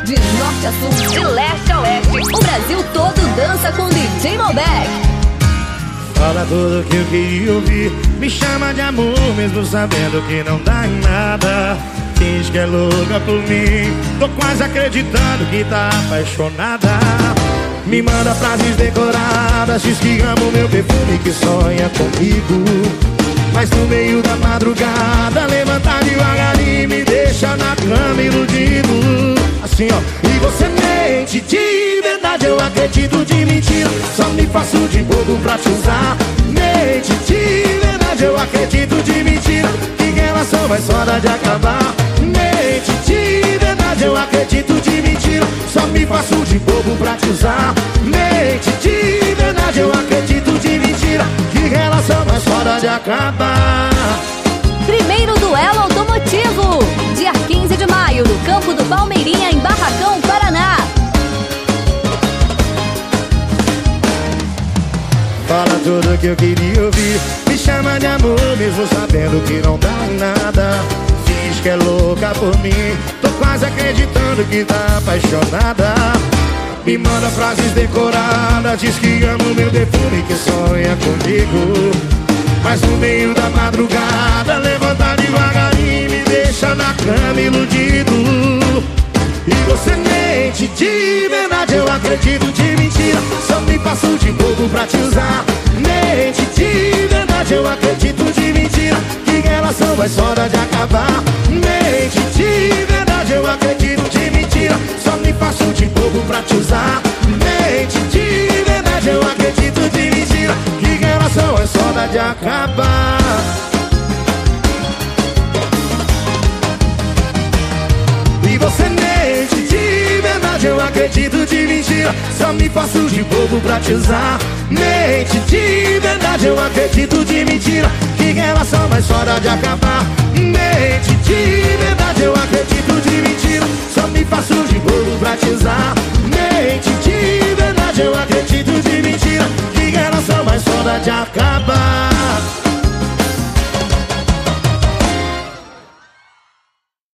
De norte a sul, de leste a oeste, o Brasil todo dança com DJ Malbec. Fala tudo que eu queria ouvir, me chama de amor mesmo sabendo que não dá em nada. Diz que é louca por mim, tô quase acreditando que tá apaixonada. Me manda frases decoradas, diz que ama o meu perfume, que sonha comigo. Mas no meio da madrugada levanta devagarinho e me deixa na cama iludido. Assim ó, e você mente, de verdade eu acredito, de mentira só me faço de bobo pra te usar. Mente, de verdade eu acredito, de mentira que relação vai só dar de acabar. Mente, de verdade eu acredito, de mentira só me faço de bobo pra te usar. Mente, de verdade eu acredito, de mentira que relação vai só dar de acabar. Primeiro duelo automotivo, dia 15 de maio, no campo do Palmeirinha, em Barracão, Paraná. Fala tudo que eu queria ouvir, me chama de amor mesmo sabendo que não dá em nada. Diz que é louca por mim, tô quase acreditando que tá apaixonada. Me manda frases decoradas, diz que ama o meu perfume, que sonha comigo. Mas no meio da madrugada levanta devagarinho e me deixa na cama iludido. E você mente, de verdade eu acredito, de mentira só me passo de bobo pra te usar. Mente, de verdade eu acredito, de mentira que relação vai só dar de acabar. Mente, de verdade eu acredito, de mentira só me faço de bobo pra te usar. Mente, de verdade eu acredito, de mentira que relação é só dar de acabar. E você mente, de verdade eu acredito, de mentira só me faço de bobo pra te usar. Mente, de verdade eu acredito, de mentira que relação vai só dar de acabar. Mente, de verdade eu acredito.